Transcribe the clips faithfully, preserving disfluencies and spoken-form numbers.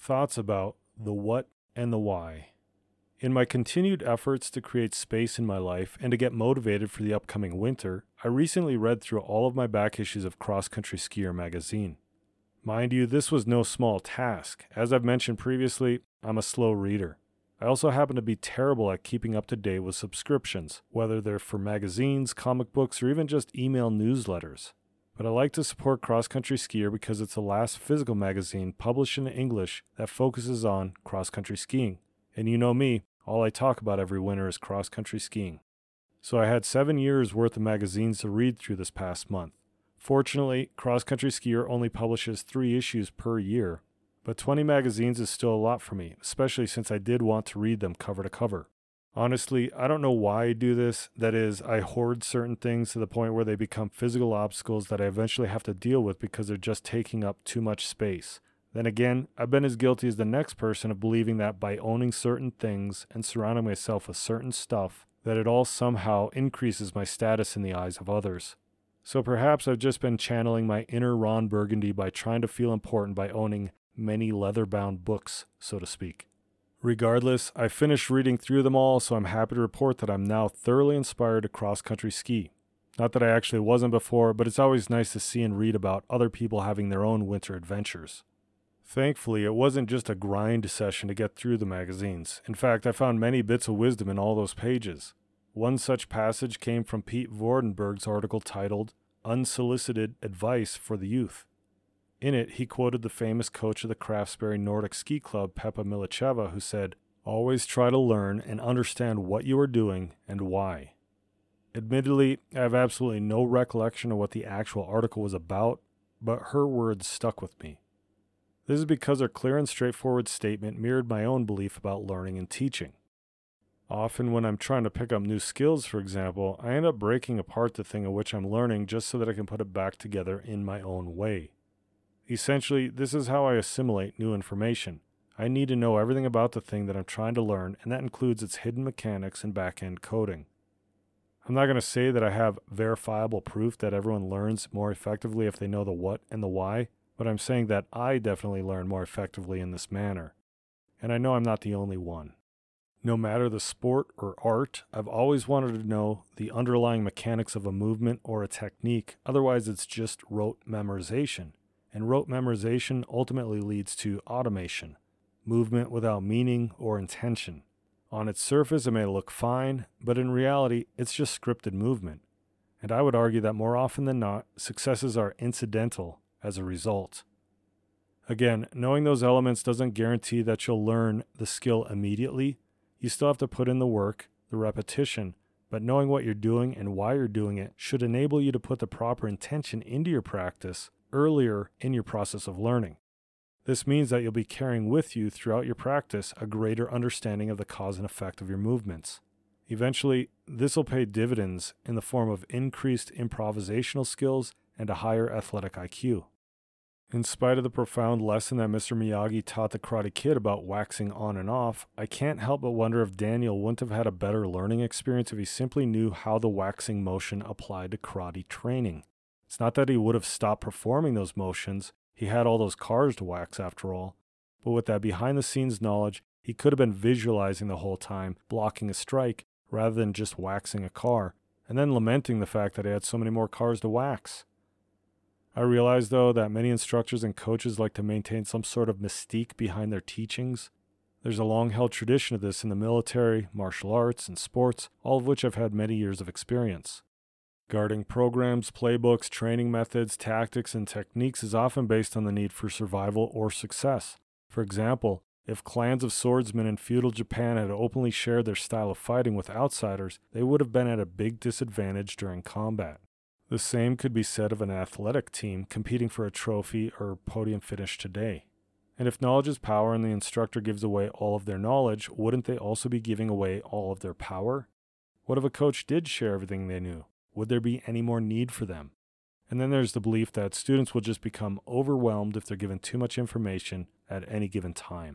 thoughts about the what and the why. In my continued efforts to create space in my life and to get motivated for the upcoming winter, I recently read through all of my back issues of Cross Country Skier magazine. Mind you, this was no small task. As I've mentioned previously, I'm a slow reader. I also happen to be terrible at keeping up to date with subscriptions, whether they're for magazines, comic books, or even just email newsletters. But I like to support Cross Country Skier because it's the last physical magazine published in English that focuses on cross-country skiing. And you know me, all I talk about every winter is cross-country skiing. So I had seven years worth of magazines to read through this past month. Fortunately, Cross Country Skier only publishes three issues per year, but twenty magazines is still a lot for me, especially since I did want to read them cover to cover. Honestly, I don't know why I do this. That is, I hoard certain things to the point where they become physical obstacles that I eventually have to deal with because they're just taking up too much space. Then again, I've been as guilty as the next person of believing that by owning certain things and surrounding myself with certain stuff, that it all somehow increases my status in the eyes of others. So perhaps I've just been channeling my inner Ron Burgundy by trying to feel important by owning many leather-bound books, so to speak. Regardless, I finished reading through them all, so I'm happy to report that I'm now thoroughly inspired to cross-country ski. Not that I actually wasn't before, but it's always nice to see and read about other people having their own winter adventures. Thankfully, it wasn't just a grind session to get through the magazines. In fact, I found many bits of wisdom in all those pages. One such passage came from Pete Vordenberg's article titled Unsolicited Advice for the Youth. In it, he quoted the famous coach of the Craftsbury Nordic Ski Club, Peppa Milicheva, who said, "Always try to learn and understand what you are doing and why." Admittedly, I have absolutely no recollection of what the actual article was about, but her words stuck with me. This is because her clear and straightforward statement mirrored my own belief about learning and teaching. Often when I'm trying to pick up new skills, for example, I end up breaking apart the thing of which I'm learning just so that I can put it back together in my own way. Essentially, this is how I assimilate new information. I need to know everything about the thing that I'm trying to learn, and that includes its hidden mechanics and back-end coding. I'm not going to say that I have verifiable proof that everyone learns more effectively if they know the what and the why, but I'm saying that I definitely learn more effectively in this manner. And I know I'm not the only one. No matter the sport or art, I've always wanted to know the underlying mechanics of a movement or a technique, otherwise it's just rote memorization. And rote memorization ultimately leads to automation, movement without meaning or intention. On its surface, it may look fine, but in reality, it's just scripted movement. And I would argue that more often than not, successes are incidental as a result. Again, knowing those elements doesn't guarantee that you'll learn the skill immediately. You still have to put in the work, the repetition, but knowing what you're doing and why you're doing it should enable you to put the proper intention into your practice earlier in your process of learning. This means that you'll be carrying with you throughout your practice a greater understanding of the cause and effect of your movements. Eventually, this will pay dividends in the form of increased improvisational skills and a higher athletic I Q. In spite of the profound lesson that Mister Miyagi taught the Karate Kid about waxing on and off, I can't help but wonder if Daniel wouldn't have had a better learning experience if he simply knew how the waxing motion applied to karate training. It's not that he would have stopped performing those motions, he had all those cars to wax after all, but with that behind-the-scenes knowledge, he could have been visualizing the whole time, blocking a strike, rather than just waxing a car, and then lamenting the fact that he had so many more cars to wax. I realize, though, that many instructors and coaches like to maintain some sort of mystique behind their teachings. There's a long-held tradition of this in the military, martial arts, and sports, all of which I've had many years of experience. Guarding programs, playbooks, training methods, tactics, and techniques is often based on the need for survival or success. For example, if clans of swordsmen in feudal Japan had openly shared their style of fighting with outsiders, they would have been at a big disadvantage during combat. The same could be said of an athletic team competing for a trophy or podium finish today. And if knowledge is power and the instructor gives away all of their knowledge, wouldn't they also be giving away all of their power? What if a coach did share everything they knew? Would there be any more need for them? And then there's the belief that students will just become overwhelmed if they're given too much information at any given time.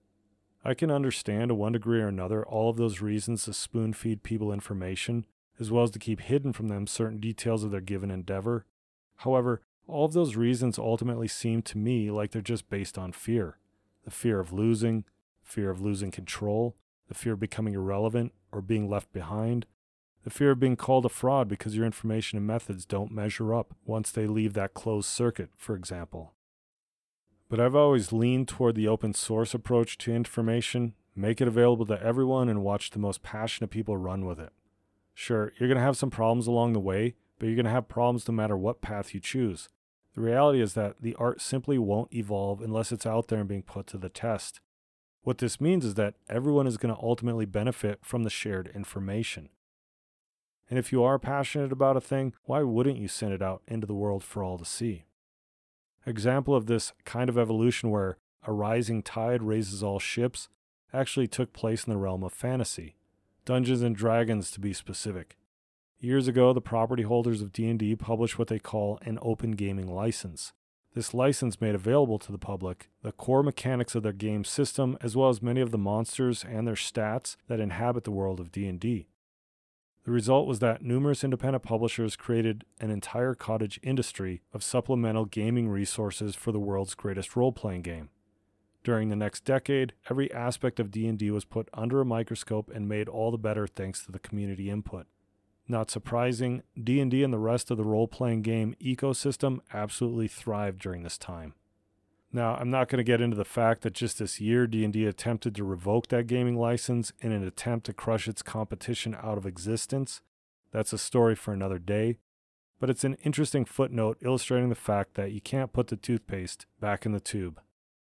I can understand to one degree or another all of those reasons to spoon-feed people information, as well as to keep hidden from them certain details of their given endeavor. However, all of those reasons ultimately seem to me like they're just based on fear. the fear of losing, fear of losing control, the fear of becoming irrelevant or being left behind, the fear of being called a fraud because your information and methods don't measure up once they leave that closed circuit, for example. But I've always leaned toward the open source approach to information, make it available to everyone, and watch the most passionate people run with it. Sure, you're going to have some problems along the way, but you're going to have problems no matter what path you choose. The reality is that the art simply won't evolve unless it's out there and being put to the test. What this means is that everyone is going to ultimately benefit from the shared information. And if you are passionate about a thing, why wouldn't you send it out into the world for all to see? Example of this kind of evolution where a rising tide raises all ships actually took place in the realm of fantasy, Dungeons and Dragons to be specific. Years ago, the property holders of D and D published what they call an open gaming license. This license made available to the public the core mechanics of their game system as well as many of the monsters and their stats that inhabit the world of D and D. The result was that numerous independent publishers created an entire cottage industry of supplemental gaming resources for the world's greatest role-playing game. During the next decade, every aspect of D and D was put under a microscope and made all the better thanks to the community input. Not surprising, D and D and the rest of the role-playing game ecosystem absolutely thrived during this time. Now, I'm not going to get into the fact that just this year D and D attempted to revoke that gaming license in an attempt to crush its competition out of existence. That's a story for another day, but it's an interesting footnote illustrating the fact that you can't put the toothpaste back in the tube.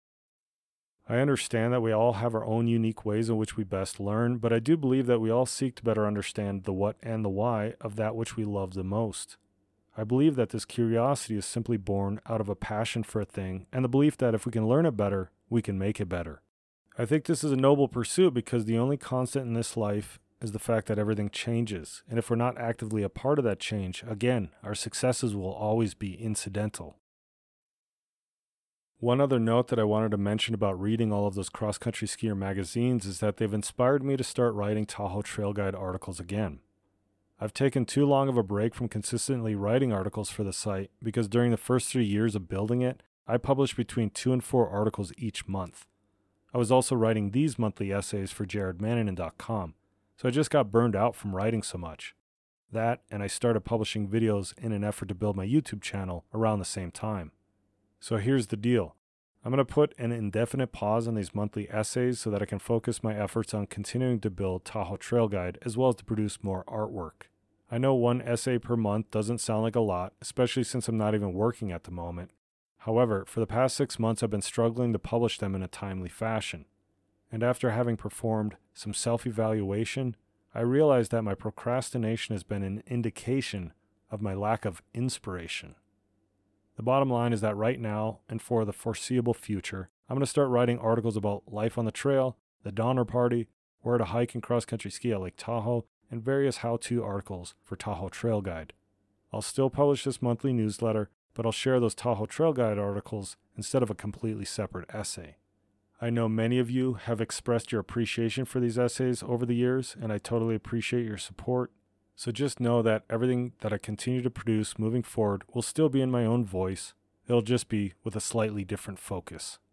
I understand that we all have our own unique ways in which we best learn, but I do believe that we all seek to better understand the what and the why of that which we love the most. I believe that this curiosity is simply born out of a passion for a thing and the belief that if we can learn it better, we can make it better. I think this is a noble pursuit because the only constant in this life is the fact that everything changes, and if we're not actively a part of that change, again, our successes will always be incidental. One other note that I wanted to mention about reading all of those cross-country skier magazines is that they've inspired me to start writing Tahoe Trail Guide articles again. I've taken too long of a break from consistently writing articles for the site because during the first three years of building it, I published between two and four articles each month. I was also writing these monthly essays for Jared Mannanen dot com, so I just got burned out from writing so much. That, and I started publishing videos in an effort to build my YouTube channel around the same time. So here's the deal. I'm going to put an indefinite pause on these monthly essays so that I can focus my efforts on continuing to build Tahoe Trail Guide as well as to produce more artwork. I know one essay per month doesn't sound like a lot, especially since I'm not even working at the moment. However, for the past six months I've been struggling to publish them in a timely fashion. And after having performed some self-evaluation, I realized that my procrastination has been an indication of my lack of inspiration. The bottom line is that right now, and for the foreseeable future, I'm going to start writing articles about life on the trail, the Donner Party, where to hike and cross-country ski at Lake Tahoe, and various how-to articles for Tahoe Trail Guide. I'll still publish this monthly newsletter, but I'll share those Tahoe Trail Guide articles instead of a completely separate essay. I know many of you have expressed your appreciation for these essays over the years, and I totally appreciate your support. So just know that everything that I continue to produce moving forward will still be in my own voice. It'll just be with a slightly different focus.